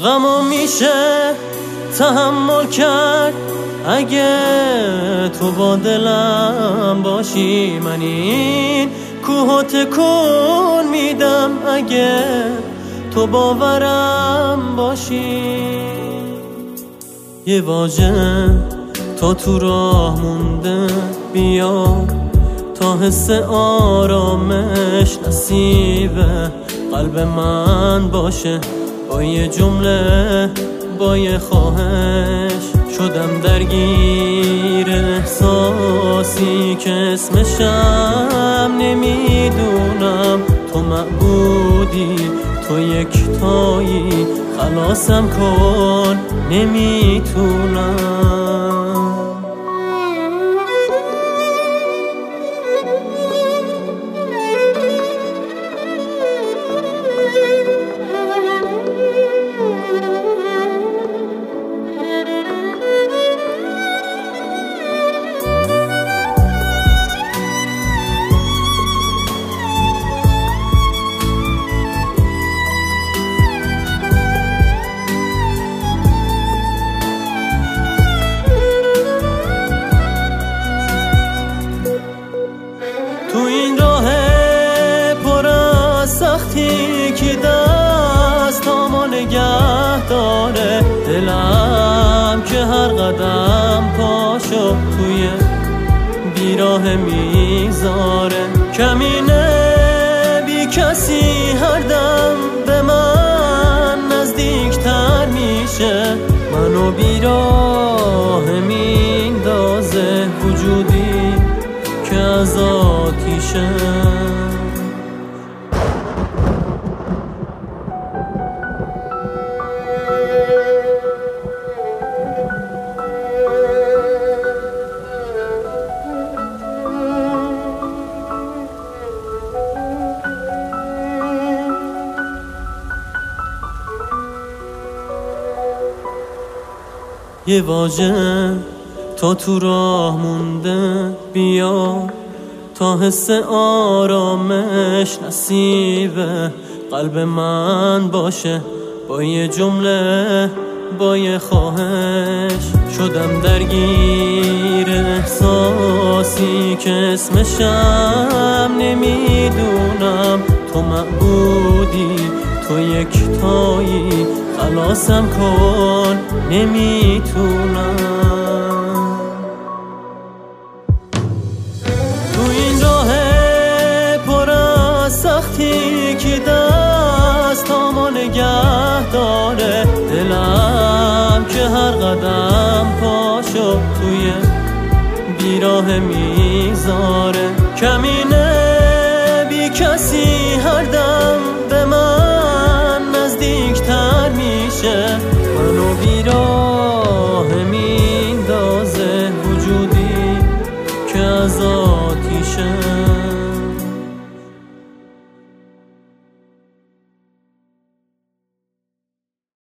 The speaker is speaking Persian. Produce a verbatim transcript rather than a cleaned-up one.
غمو میشه تحمل کرد اگه تو با دلم باشی. من این کوه تکون میدم اگه تو باورم باشی. یه واژه تا تو راه مونده بیا تا حس آرامش نصیب قلب من باشه. با یه جمله با یه خواهش شدم درگیر احساسی که اسمشم نمیدونم. تو معبودی تو یکتایی خلاصم کن نمیتونم. تو این راه پر از سختی که دستامو نگه داره، دلم که هر قدم پاشو توی بیراه میذاره. کمینه بی کسی هر دم به من نزدیکتر میشه، منو بیراه میندازه وجودی که از آتیشه. یه واژه تا تو راه مونده بیا تا حس آرامش نصیب قلب من باشه. با یه جمله با یه خواهش شدم درگیر احساسی که اسمشم نمیدونم. تو معبودی تو یکتایی خلاصم کن نمیتونم. تو این راه پر از سختی که دستامو نگه داره، دلم که هر قدم پاشو توی بیراه میذاره. کمین